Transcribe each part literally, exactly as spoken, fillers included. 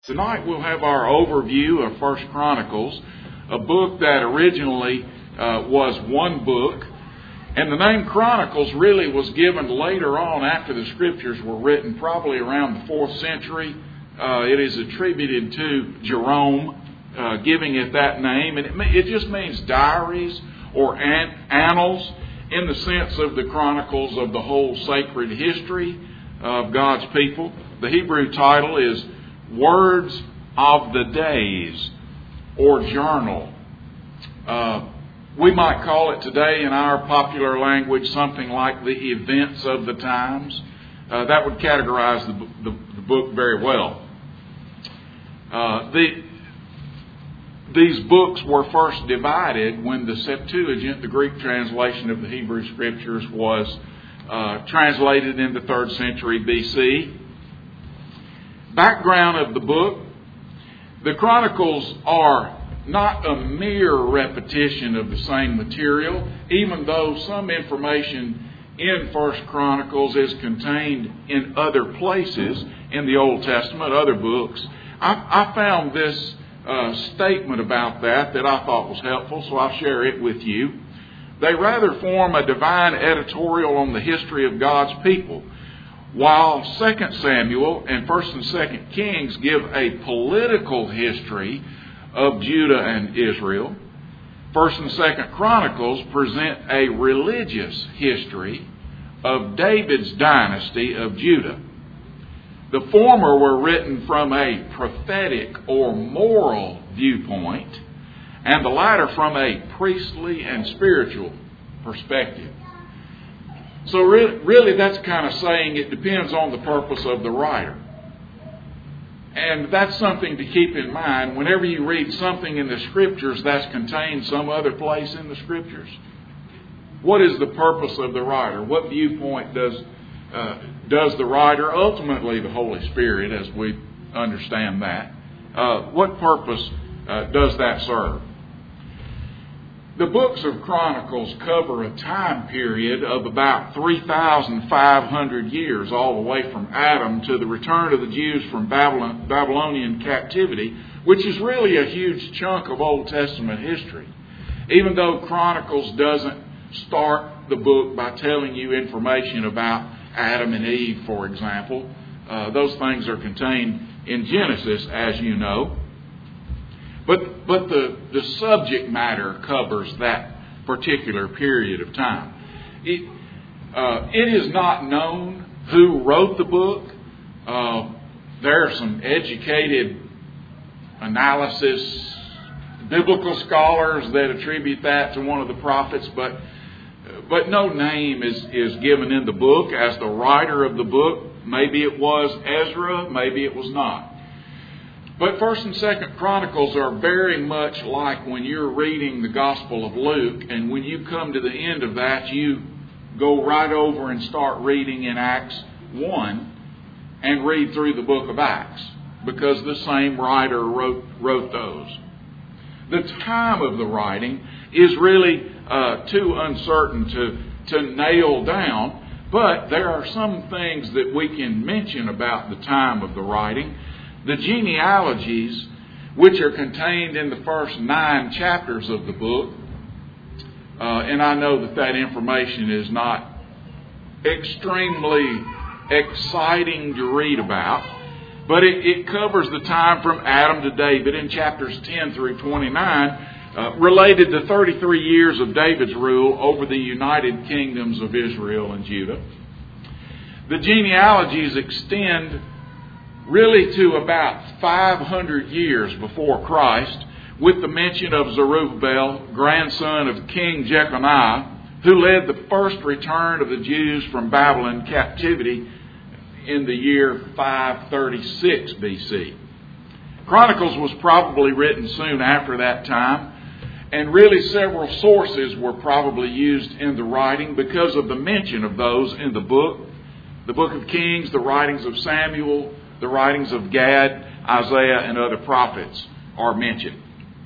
Tonight we'll have our overview of First Chronicles, a book that originally uh, was one book. And the name Chronicles really was given later on after the Scriptures were written, probably around the fourth century. Uh, it is attributed to Jerome, uh, giving it that name. And it, it just means diaries or an, annals in the sense of the chronicles of the whole sacred history of God's people. The Hebrew title is Words of the Days, or Journal. Uh, we might call it today in our popular language something like the events of the times. Uh, that would categorize the, the, the book very well. Uh, the, these books were first divided when the Septuagint, the Greek translation of the Hebrew Scriptures, was uh, translated in the third century B C. Background of the book: the Chronicles are not a mere repetition of the same material, even though some information in First Chronicles is contained in other places in the Old Testament, other books. I, I found this uh, statement about that that I thought was helpful, so I'll share it with you. They rather form a divine editorial on the history of God's people, while Second Samuel and First and Second Kings give a political history of Judah and Israel. First and Second Chronicles present a religious history of David's dynasty of Judah. The former were written from a prophetic or moral viewpoint, and the latter from a priestly and spiritual perspective. So really, really that's kind of saying it depends on the purpose of the writer. And that's something to keep in mind whenever you read something in the Scriptures that's contained some other place in the Scriptures. What is the purpose of the writer? What viewpoint does uh, does the writer, ultimately the Holy Spirit, as we understand that, uh, what purpose uh, does that serve? The books of Chronicles cover a time period of about three thousand five hundred years, all the way from Adam to the return of the Jews from Babylon, Babylonian captivity, which is really a huge chunk of Old Testament history. Even though Chronicles doesn't start the book by telling you information about Adam and Eve, for example. Uh, those things are contained in Genesis, as you know. But but the, the subject matter covers that particular period of time. It, uh, it is not known who wrote the book. Uh, there are some educated analysis, biblical scholars that attribute that to one of the prophets, but but no name is, is given in the book as the writer of the book. Maybe it was Ezra, maybe it was not. But First and Second Chronicles are very much like when you're reading the Gospel of Luke, and when you come to the end of that, you go right over and start reading in Acts one and read through the book of Acts, because the same writer wrote, wrote those. The time of the writing is really uh, too uncertain to, to nail down, but there are some things that we can mention about the time of the writing. The genealogies, which are contained in the first nine chapters of the book, uh, and I know that that information is not extremely exciting to read about, but it, it covers the time from Adam to David in chapters ten through twenty-nine, uh, related to thirty-three years of David's rule over the united kingdoms of Israel and Judah. The genealogies extend really to about five hundred years before Christ, with the mention of Zerubbabel, grandson of King Jeconiah, who led the first return of the Jews from Babylon captivity in the year five thirty-six B C. Chronicles was probably written soon after that time, and really several sources were probably used in the writing because of the mention of those in the book. The book of Kings, the writings of Samuel, the writings of Gad, Isaiah, and other prophets are mentioned.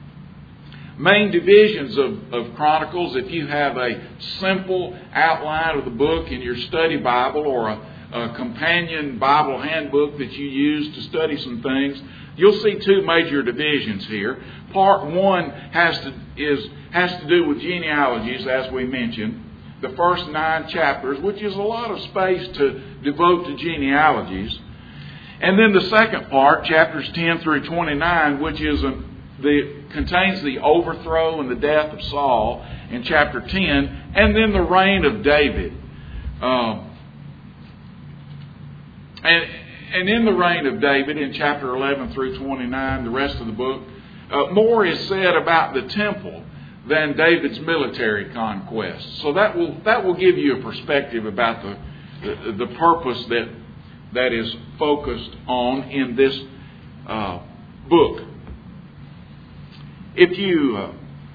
Main divisions of, of Chronicles, if you have a simple outline of the book in your study Bible or a, a companion Bible handbook that you use to study some things, you'll see two major divisions here. Part one has to is has to do with genealogies, as we mentioned. The first nine chapters, which is a lot of space to devote to genealogies. And then the second part, chapters ten through twenty-nine, which is a, the contains the overthrow and the death of Saul in chapter ten, and then the reign of David. Um, and and in the reign of David, in chapter eleven through twenty-nine, the rest of the book, uh, more is said about the temple than David's military conquest. So that will that will give you a perspective about the the, the purpose that that is focused on in this uh, book. If you uh,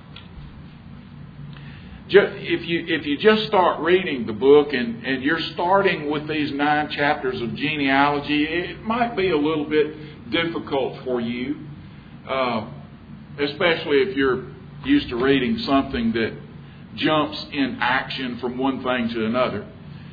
ju- if you if you just start reading the book and, and you're starting with these nine chapters of genealogy, it might be a little bit difficult for you, uh, especially if you're used to reading something that jumps in action from one thing to another.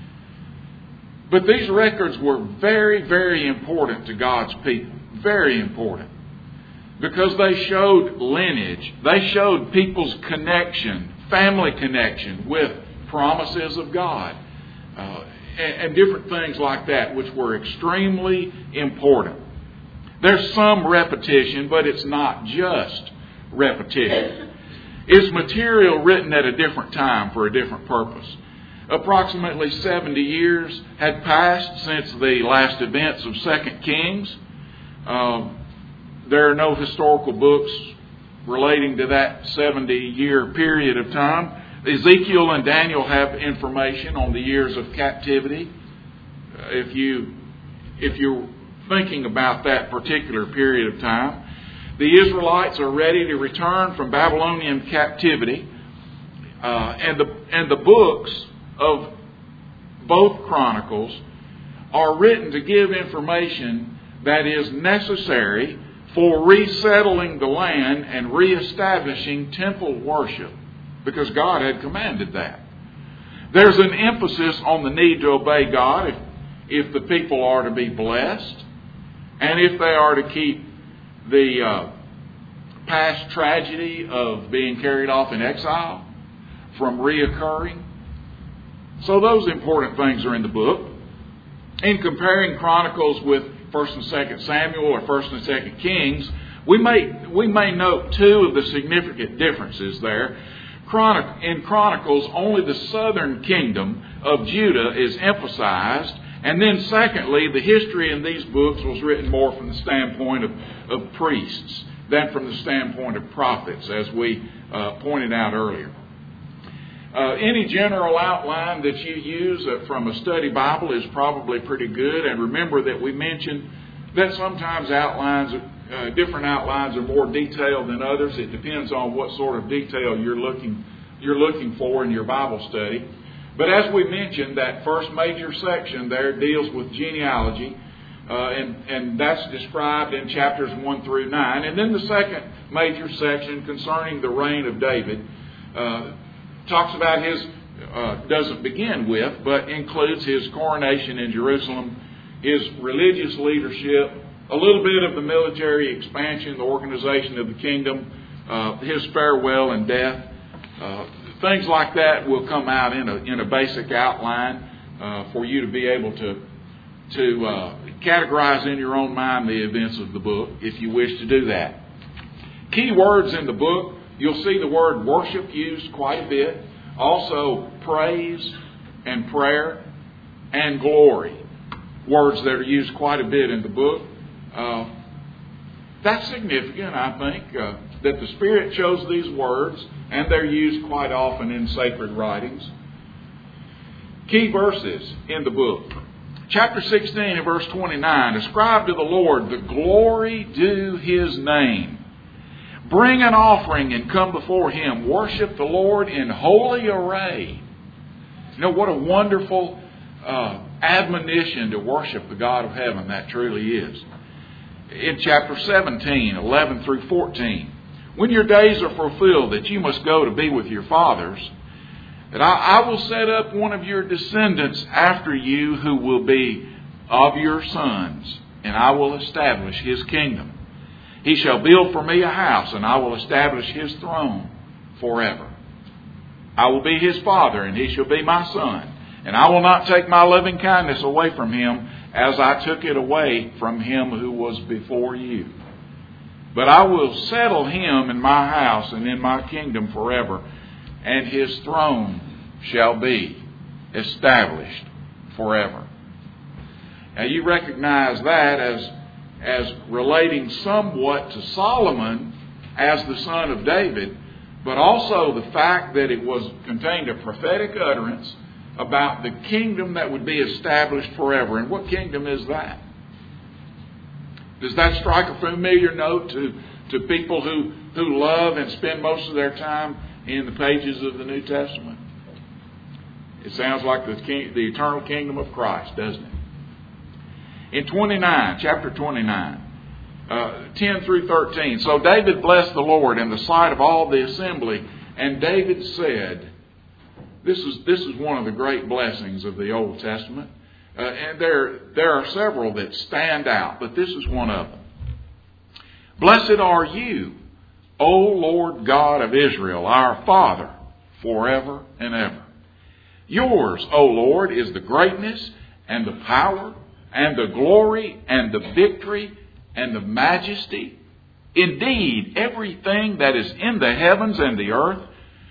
But these records were very, very important to God's people. Very important. Because they showed lineage. They showed people's connection, family connection with promises of God. Uh, and, and different things like that, which were extremely important. There's some repetition, but it's not just repetition. It's material written at a different time for a different purpose. Approximately seventy years had passed since the last events of Second Kings. Um, there are no historical books relating to that seventy-year period of time. Ezekiel and Daniel have information on the years of captivity. Uh, if you, if you're thinking about that particular period of time, the Israelites are ready to return from Babylonian captivity, uh, and the and the books of both Chronicles are written to give information that is necessary for resettling the land and reestablishing temple worship, because God had commanded that. There's an emphasis on the need to obey God if, if the people are to be blessed, and if they are to keep the uh, past tragedy of being carried off in exile from reoccurring. So those important things are in the book. In comparing Chronicles with First and Second Samuel or First and Second Kings, we may we may note two of the significant differences there. Chronic, in Chronicles, only the southern kingdom of Judah is emphasized. And then secondly, the history in these books was written more from the standpoint of, of priests than from the standpoint of prophets, as we uh, pointed out earlier. Uh, any general outline that you use uh, from a study Bible is probably pretty good. And remember that we mentioned that sometimes outlines, uh, different outlines are more detailed than others. It depends on what sort of detail you're looking you're looking for in your Bible study. But as we mentioned, that first major section there deals with genealogy, uh, and, and that's described in chapters one through nine. And then the second major section concerning the reign of David uh, talks about his, uh, doesn't begin with, but includes his coronation in Jerusalem, his religious leadership, a little bit of the military expansion, the organization of the kingdom, uh, his farewell and death. Uh, things like that will come out in a in a basic outline uh, for you to be able to to uh, categorize in your own mind the events of the book, if you wish to do that. Key words in the book, you'll see the word worship used quite a bit. Also praise and prayer and glory, words that are used quite a bit in the book. Uh, that's significant, I think, uh, that the Spirit chose these words, and they're used quite often in sacred writings. Key verses in the book. Chapter sixteen and verse twenty-nine. Ascribe to the Lord the glory due His name. Bring an offering and come before Him. Worship the Lord in holy array. You know, what a wonderful uh, admonition to worship the God of heaven that truly is. In chapter seventeen, eleven through fourteen. When your days are fulfilled that you must go to be with your fathers, that I, I will set up one of your descendants after you who will be of your sons, and I will establish his kingdom. He shall build for me a house, and I will establish his throne forever. I will be his father, and he shall be my son. And I will not take my loving kindness away from him, as I took it away from him who was before you. But I will settle him in my house and in my kingdom forever, and his throne shall be established forever. Now you recognize that as, as relating somewhat to Solomon as the son of David, but also the fact that it was contained a prophetic utterance about the kingdom that would be established forever. And what kingdom is that? Does that strike a familiar note to, to people who, who love and spend most of their time in the pages of the New Testament? It sounds like the, king, the eternal kingdom of Christ, doesn't it? In twenty-nine, chapter twenty-nine, uh, ten through thirteen. So David blessed the Lord in the sight of all the assembly, and David said, This is this is one of the great blessings of the Old Testament. Uh, and there, there are several that stand out, but this is one of them. Blessed are you, O Lord God of Israel, our Father, forever and ever. Yours, O Lord, is the greatness and the power and the glory and the victory and the majesty. Indeed, everything that is in the heavens and the earth,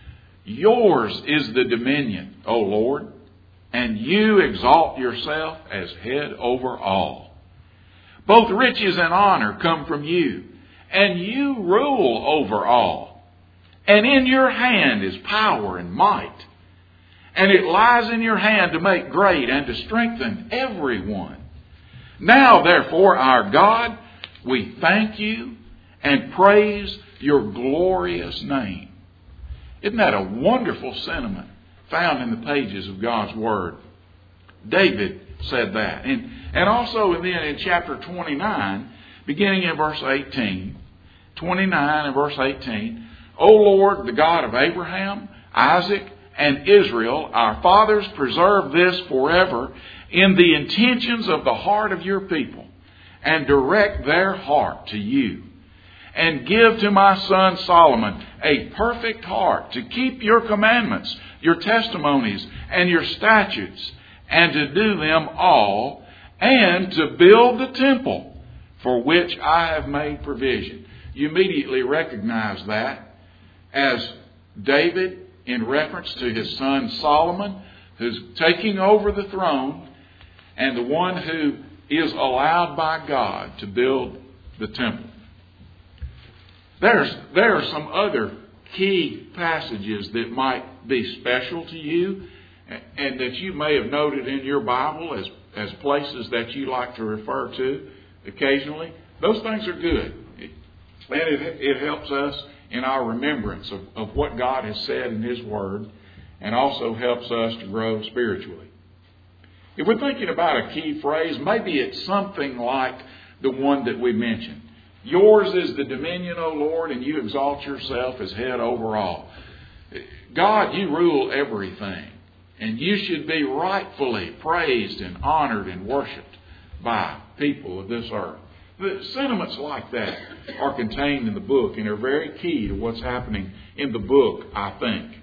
yours is the dominion, O Lord, and you exalt yourself as head over all. Both riches and honor come from you, and you rule over all. And in your hand is power and might, and it lies in your hand to make great and to strengthen everyone. Now, therefore, our God, we thank you and praise your glorious name. Isn't that a wonderful sentiment found in the pages of God's Word? David said that. And, and also then in chapter twenty-nine, beginning in verse eighteen, twenty-nine and verse eighteen, O Lord, the God of Abraham, Isaac, and Israel, our fathers, preserve this forever in the intentions of the heart of your people, and direct their heart to you. And give to my son Solomon a perfect heart to keep your commandments, your testimonies, and your statutes, and to do them all, and to build the temple for which I have made provision. You immediately recognize that as David in reference to his son Solomon, who's taking over the throne, and the one who is allowed by God to build the temple. There's, there are some other key passages that might be special to you and that you may have noted in your Bible as, as places that you like to refer to occasionally. Those things are good. It, and it, it helps us in our remembrance of, of what God has said in His Word, and also helps us to grow spiritually. If we're thinking about a key phrase, maybe it's something like the one that we mentioned. Yours is the dominion, O Lord, and you exalt yourself as head over all. God, you rule everything, and you should be rightfully praised and honored and worshipped by people of this earth. The sentiments like that are contained in the book and are very key to what's happening in the book, I think.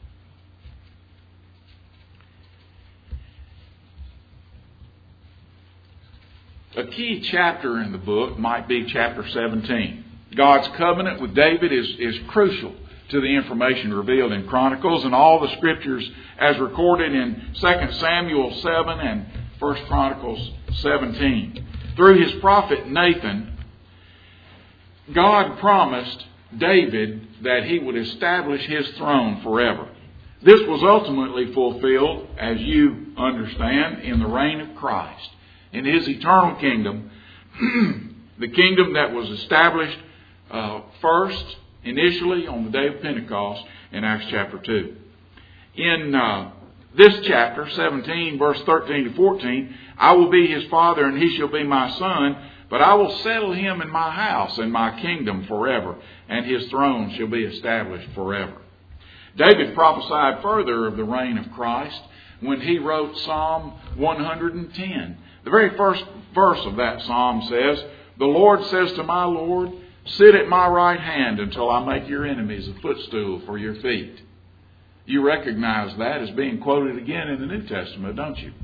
A key chapter in the book might be chapter seventeen. God's covenant with David is, is crucial to the information revealed in Chronicles and all the scriptures as recorded in Second Samuel seven and First Chronicles seventeen. Through his prophet Nathan, God promised David that he would establish his throne forever. This was ultimately fulfilled, as you understand, in the reign of Christ. In His eternal kingdom, the kingdom that was established uh, first, initially, on the day of Pentecost in Acts chapter two. In uh, this chapter, seventeen, verse thirteen to fourteen, I will be his father and he shall be my son, but I will settle him in my house and my kingdom forever, and his throne shall be established forever. David prophesied further of the reign of Christ when he wrote Psalm one hundred ten. The very first verse of that psalm says, "The Lord says to my Lord, sit at my right hand until I make your enemies a footstool for your feet." You recognize that as being quoted again in the New Testament, don't you?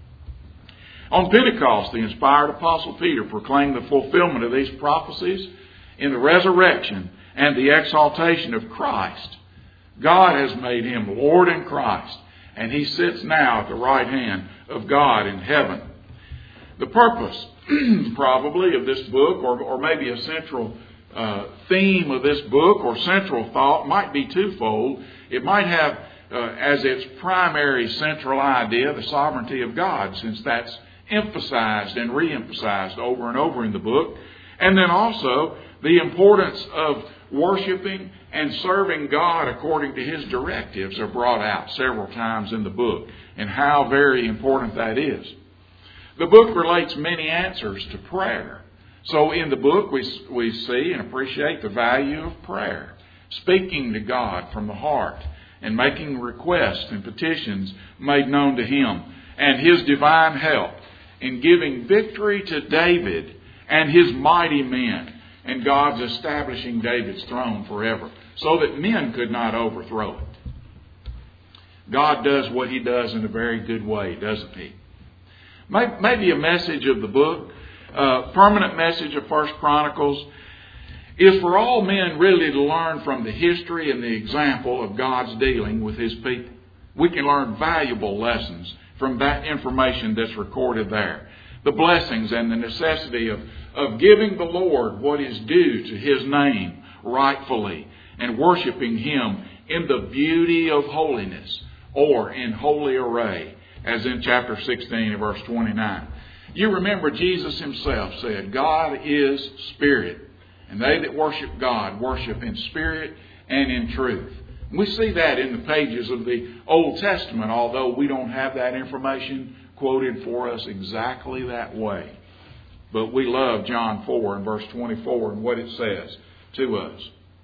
On Pentecost, the inspired Apostle Peter proclaimed the fulfillment of these prophecies in the resurrection and the exaltation of Christ. God has made him Lord in Christ, and he sits now at the right hand of God in heaven. The purpose, probably, of this book, or, or maybe a central uh, theme of this book or central thought, might be twofold. It might have uh, as its primary central idea the sovereignty of God, since that's emphasized and re-emphasized over and over in the book. And then also the importance of worshiping and serving God according to His directives are brought out several times in the book, and how very important that is. The book relates many answers to prayer. So in the book we, we see and appreciate the value of prayer, speaking to God from the heart and making requests and petitions made known to Him, and His divine help in giving victory to David and his mighty men, and God's establishing David's throne forever, so that men could not overthrow it. God does what He does in a very good way, doesn't He? Maybe a message of the book, a permanent message of First Chronicles, is for all men really to learn from the history and the example of God's dealing with His people. We can learn valuable lessons from that information that's recorded there. The blessings and the necessity of, of giving the Lord what is due to His name rightfully, and worshiping Him in the beauty of holiness, or in holy array, as in chapter sixteen and verse twenty-nine. You remember Jesus Himself said, "God is spirit, and they that worship God worship in spirit and in truth." We see that in the pages of the Old Testament, although we don't have that information quoted for us exactly that way. But we love John four and verse twenty-four and what it says to us.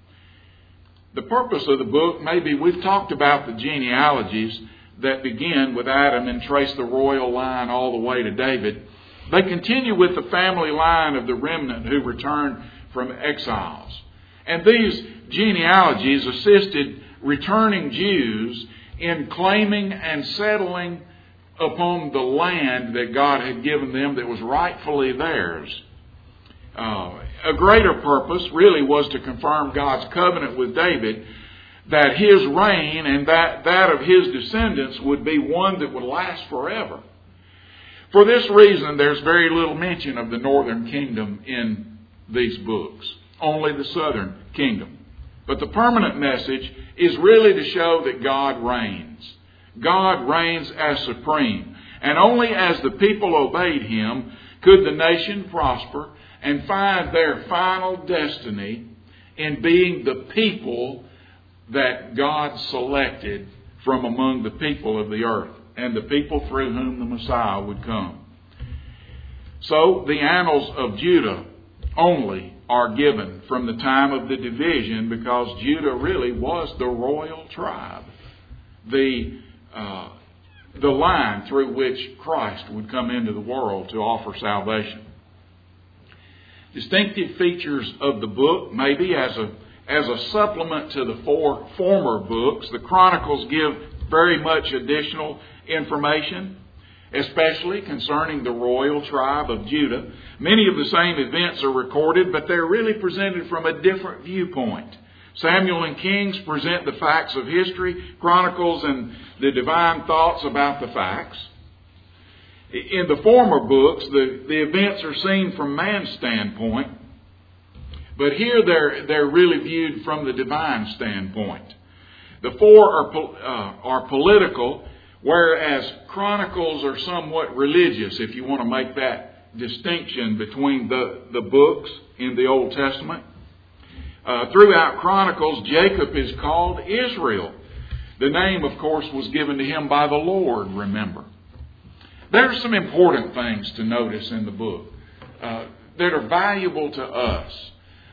The purpose of the book, maybe we've talked about the genealogies that begin with Adam and trace the royal line all the way to David. They continue with the family line of the remnant who returned from exiles. And these genealogies assisted returning Jews in claiming and settling upon the land that God had given them that was rightfully theirs. Uh, a greater purpose really was to confirm God's covenant with David, that his reign and that, that of his descendants would be one that would last forever. For this reason, there's very little mention of the northern kingdom in these books, only the southern kingdom. But the permanent message is really to show that God reigns. God reigns as supreme. And only as the people obeyed Him could the nation prosper and find their final destiny in being the people that God selected from among the people of the earth, and the people through whom the Messiah would come. So the annals of Judah only are given from the time of the division, because Judah really was the royal tribe, the uh, the line through which Christ would come into the world to offer salvation. Distinctive features of the book, maybe as a as a supplement to the four former books, the Chronicles give very much additional information, especially concerning the royal tribe of Judah. Many of the same events are recorded, but they're really presented from a different viewpoint. Samuel and Kings present the facts of history, Chronicles and the divine thoughts about the facts. In the former books, the, the events are seen from man's standpoint, but here they're, they're really viewed from the divine standpoint. The four are, uh, are political, whereas Chronicles are somewhat religious, if you want to make that distinction between the, the books in the Old Testament. Uh, throughout Chronicles, Jacob is called Israel. The name, of course, was given to him by the Lord, remember. There are some important things to notice in the book uh, that are valuable to us.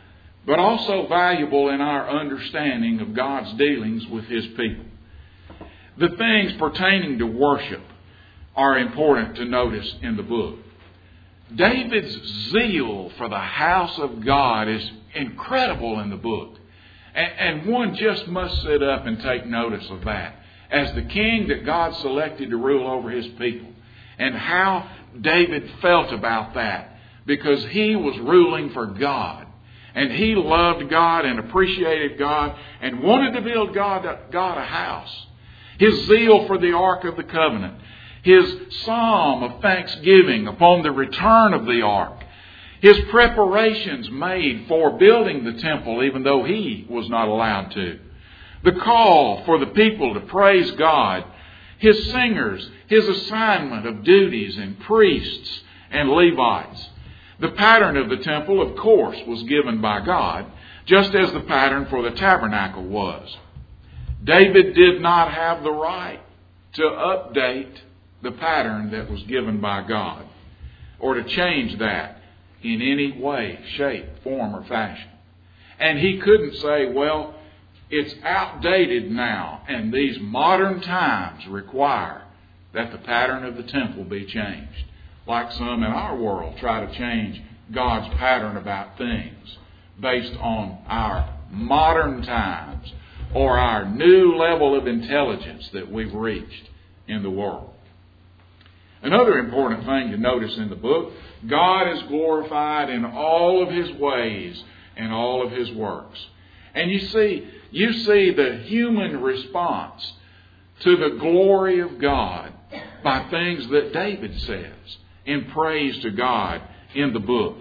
but also valuable in our understanding of God's dealings with His people. The things pertaining to worship are important to notice in the book. David's zeal for the house of God is incredible in the book. And one just must sit up and take notice of that as the king that God selected to rule over His people, and how David felt about that, because he was ruling for God. And he loved God and appreciated God and wanted to build God, God a house. His zeal for the Ark of the Covenant. His psalm of thanksgiving upon the return of the Ark. His preparations made for building the temple, even though he was not allowed to. The call for the people to praise God. His singers. His assignment of duties and priests and Levites. The pattern of the temple, of course, was given by God, just as the pattern for the tabernacle was. David did not have the right to update the pattern that was given by God, or to change that in any way, shape, form, or fashion. And he couldn't say, well, it's outdated now, and these modern times require that the pattern of the temple be changed. Like some in our world try to change God's pattern about things based on our modern times or our new level of intelligence that we've reached in the world. Another important thing to notice in the book, God is glorified in all of His ways and all of His works. And you see, you see the human response to the glory of God by things that David says in praise to God in the book.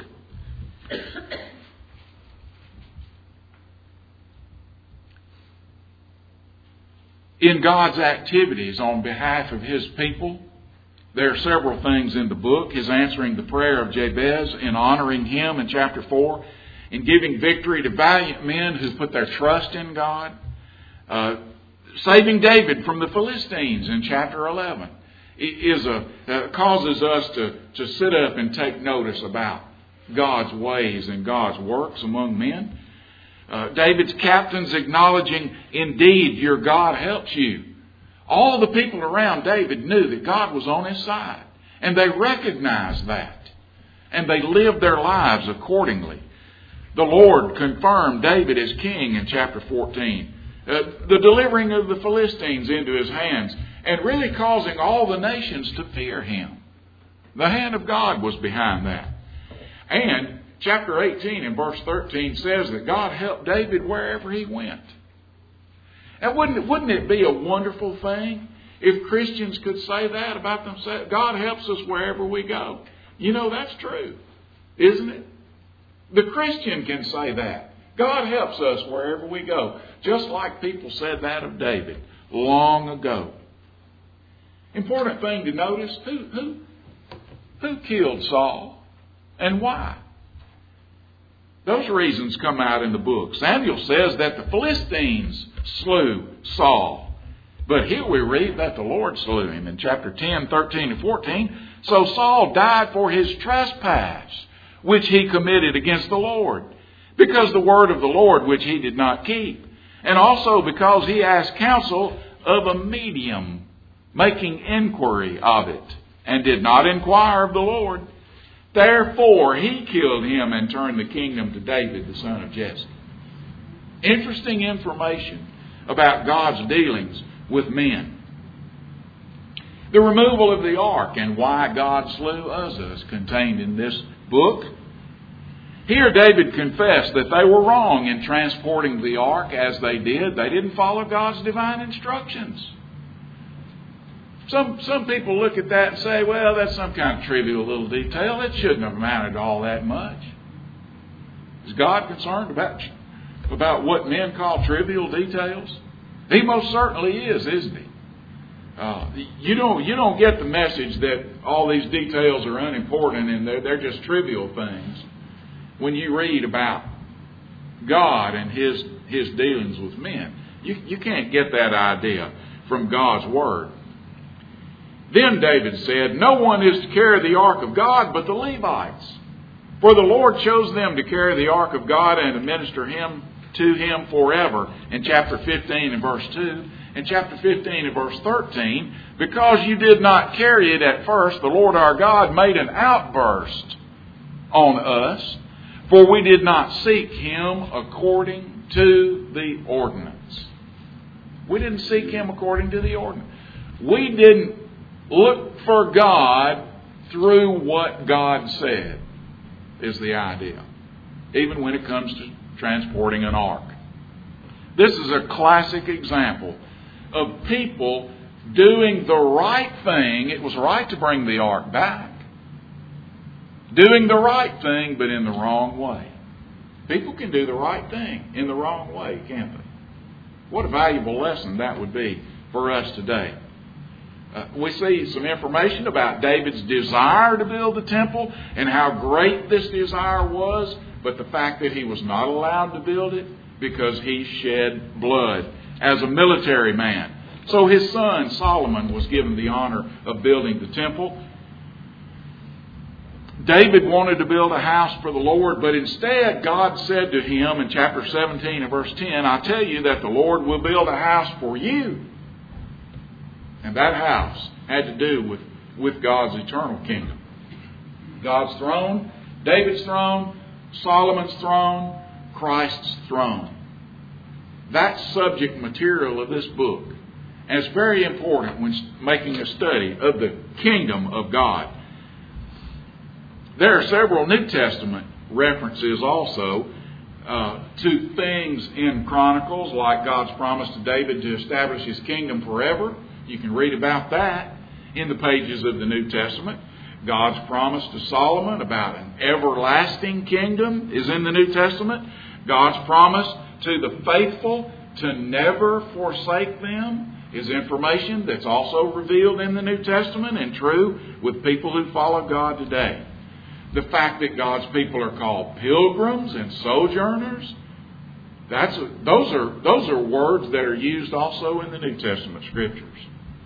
In God's activities on behalf of His people, there are several things in the book. His answering the prayer of Jabez, in honoring him in chapter four, in giving victory to valiant men who put their trust in God, uh, saving David from the Philistines in chapter eleven. Is a, uh, causes us to, to sit up and take notice about God's ways and God's works among men. Uh, David's captains acknowledging, indeed, your God helps you. All the people around David knew that God was on his side. And they recognized that. And they lived their lives accordingly. The Lord confirmed David as king in chapter fourteen. Uh, the delivering of the Philistines into his hands, and really causing all the nations to fear him. The hand of God was behind that. And chapter eighteen and verse thirteen says that God helped David wherever he went. And wouldn't it, wouldn't it be a wonderful thing if Christians could say that about themselves? God helps us wherever we go. You know, that's true, isn't it? The Christian can say that. God helps us wherever we go. Just like people said that of David long ago. Important thing to notice, who, who, who killed Saul and why? Those reasons come out in the book. Samuel says that the Philistines slew Saul. But here we read that the Lord slew him in chapter ten, thirteen, and fourteen. So Saul died for his trespass, which he committed against the Lord, because the word of the Lord which he did not keep, and also because he asked counsel of a medium, making inquiry of it, and did not inquire of the Lord. Therefore he killed him and turned the kingdom to David, the son of Jesse. Interesting information about God's dealings with men. The removal of the ark and why God slew Uzzah is contained in this book. Here David confessed that they were wrong in transporting the ark as they did. They didn't follow God's divine instructions. Some some people look at that and say, well, that's some kind of trivial little detail. It shouldn't have amounted to all that much. Is God concerned about, about what men call trivial details? He most certainly is, isn't he? Uh, you don't you don't get the message that all these details are unimportant and they're, they're just trivial things when you read about God and His His dealings with men. You, you can't get that idea from God's Word. Then David said, no one is to carry the ark of God but the Levites. For the Lord chose them to carry the ark of God and to minister him to him forever, in chapter fifteen and verse two. In chapter fifteen and verse thirteen, because you did not carry it at first, the Lord our God made an outburst on us, for we did not seek him according to the ordinance. We didn't seek him according to the ordinance. We didn't look for God through what God said, is the idea. Even when it comes to transporting an ark. This is a classic example of people doing the right thing. It was right to bring the ark back. Doing the right thing, but in the wrong way. People can do the right thing in the wrong way, can't they? What a valuable lesson that would be for us today. Uh, we see some information about David's desire to build the temple and how great this desire was, but the fact that he was not allowed to build it because he shed blood as a military man. So his son Solomon was given the honor of building the temple. David wanted to build a house for the Lord, but instead God said to him in chapter seventeen and verse ten, I tell you that the Lord will build a house for you. And that house had to do with, with God's eternal kingdom. God's throne, David's throne, Solomon's throne, Christ's throne. That's subject material of this book. And it's very important when making a study of the kingdom of God. There are several New Testament references also uh, to things in Chronicles, like God's promise to David to establish his kingdom forever. You can read about that in the pages of the New Testament. God's promise to Solomon about an everlasting kingdom is in the New Testament. God's promise to the faithful to never forsake them is information that's also revealed in the New Testament and true with people who follow God today. The fact that God's people are called pilgrims and sojourners, that's a, those are those are words that are used also in the New Testament scriptures.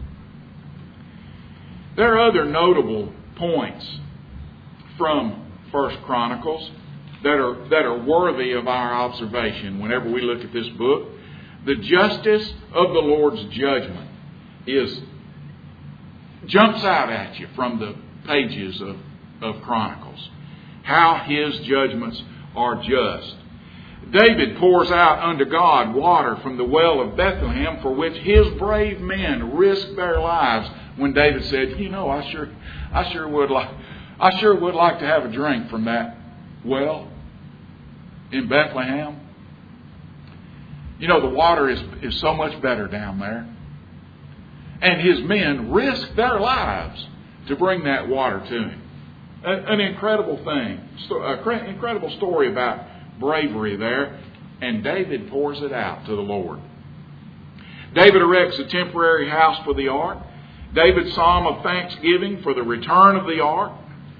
There are other notable points from First Chronicles that are that are worthy of our observation whenever we look at this book. The justice of the Lord's judgment is jumps out at you from the pages of, of Chronicles. How his judgments are just. David pours out unto God water from the well of Bethlehem, for which his brave men risked their lives. When David said, "You know, I sure, I sure would like, I sure would like to have a drink from that well in Bethlehem. You know, the water is is so much better down there." And his men risked their lives to bring that water to him. An incredible thing, an incredible story about bravery there. And David pours it out to the Lord. David erects a temporary house for the ark. David's psalm of thanksgiving for the return of the ark.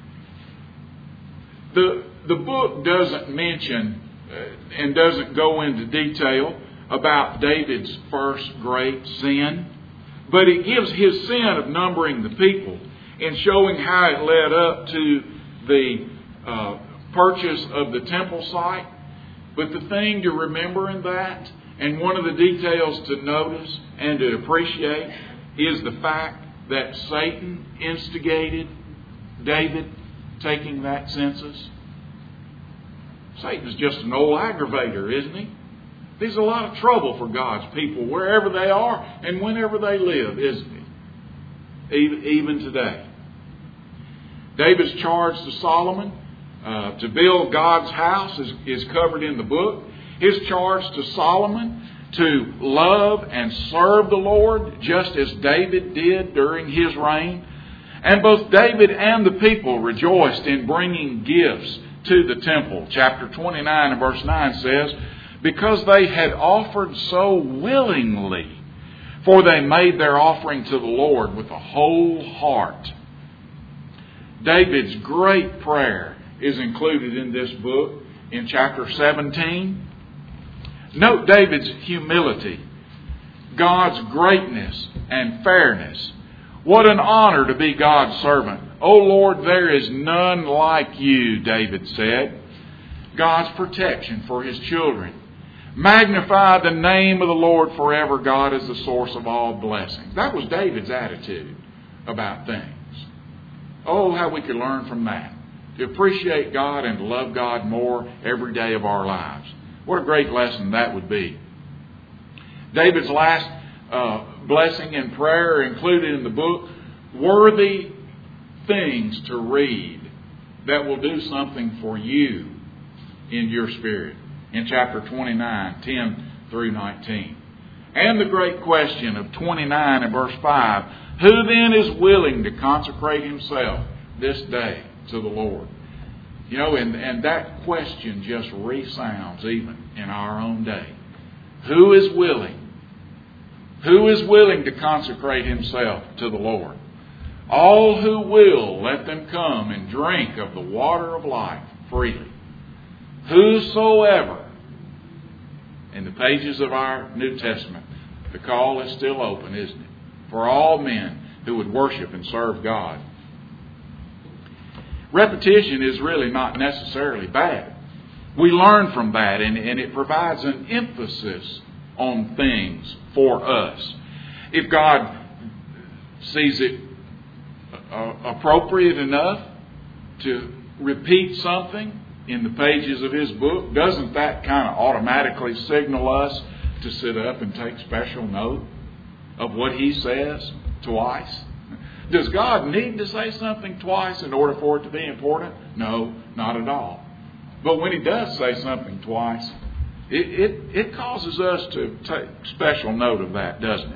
The, the book doesn't mention uh, and doesn't go into detail about David's first great sin, but it gives his sin of numbering the people and showing how it led up to the uh, purchase of the temple site. But the thing to remember in that, and one of the details to notice and to appreciate, is the fact that Satan instigated David taking that census. Satan's just an old aggravator, isn't he? There's a lot of trouble for God's people wherever they are and whenever they live, isn't he? Even, even today. David's charge to Solomon uh, to build God's house is, is covered in the book. His charge to Solomon to love and serve the Lord just as David did during his reign. And both David and the people rejoiced in bringing gifts to the temple. Chapter twenty-nine and verse nine says, because they had offered so willingly, for they made their offering to the Lord with a whole heart. David's great prayer is included in this book in chapter seventeen. Note David's humility, God's greatness and fairness. What an honor to be God's servant, O Lord, there is none like you, David said. God's protection for His children. Magnify the name of the Lord forever. God is the source of all blessings. That was David's attitude about things. Oh, how we could learn from that. To appreciate God and to love God more every day of our lives. What a great lesson that would be. David's last uh, blessing and prayer included in the book, worthy things to read that will do something for you in your spirit. In chapter twenty-nine, ten through nineteen. And the great question of twenty-nine and verse five, who then is willing to consecrate himself this day to the Lord? You know, and, and that question just resounds even in our own day. Who is willing? Who is willing to consecrate himself to the Lord? All who will, let them come and drink of the water of life freely. Whosoever. In the pages of our New Testament, the call is still open, isn't it? For all men who would worship and serve God. Repetition is really not necessarily bad. We learn from that, and, and it provides an emphasis on things for us. If God sees it uh, appropriate enough to repeat something in the pages of His book, doesn't that kind of automatically signal us to sit up and take special note of what He says twice? Does God need to say something twice in order for it to be important? No, not at all. But when He does say something twice, it, it, it causes us to take special note of that, doesn't it?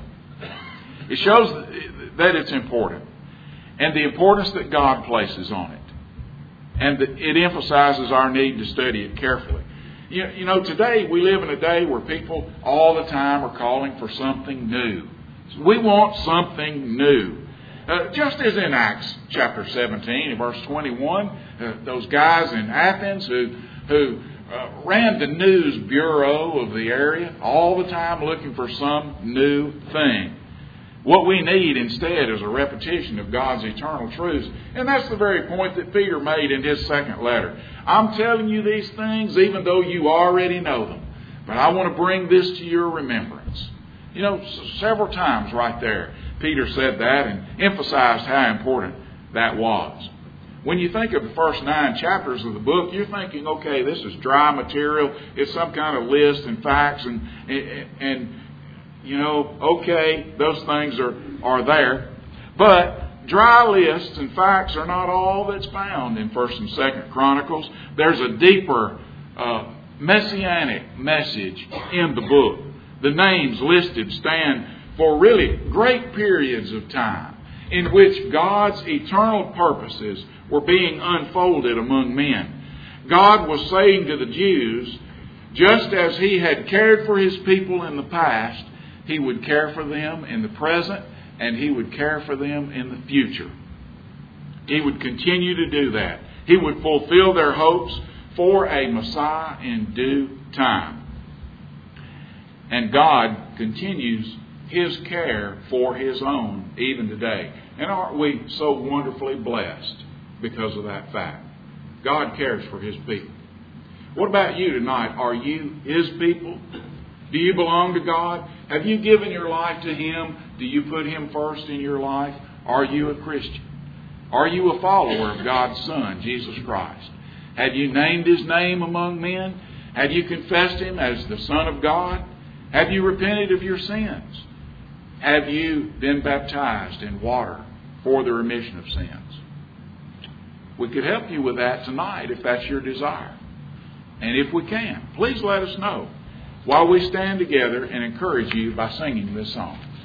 It shows that it's important, and the importance that God places on it. And it emphasizes our need to study it carefully. You, you know, today we live in a day where people all the time are calling for something new. We want something new. Uh, just as in Acts chapter seventeen, verse twenty-one, uh, those guys in Athens who who uh, ran the news bureau of the area all the time looking for some new thing. What we need instead is a repetition of God's eternal truths. And that's the very point that Peter made in his second letter. I'm telling you these things even though you already know them. But I want to bring this to your remembrance. You know, several times right there, Peter said that and emphasized how important that was. When you think of the first nine chapters of the book, you're thinking, okay, this is dry material. It's some kind of list and facts and and, and you know, okay, those things are, are there. But dry lists and facts are not all that's found in First and Second Chronicles. There's a deeper uh, messianic message in the book. The names listed stand for really great periods of time in which God's eternal purposes were being unfolded among men. God was saying to the Jews, just as He had cared for His people in the past, He would care for them in the present, and He would care for them in the future. He would continue to do that. He would fulfill their hopes for a Messiah in due time. And God continues His care for His own even today. And aren't we so wonderfully blessed because of that fact? God cares for His people. What about you tonight? Are you His people? Do you belong to God? Have you given your life to Him? Do you put Him first in your life? Are you a Christian? Are you a follower of God's Son, Jesus Christ? Have you named His name among men? Have you confessed Him as the Son of God? Have you repented of your sins? Have you been baptized in water for the remission of sins? We could help you with that tonight if that's your desire. And if we can, please let us know while we stand together and encourage you by singing this song.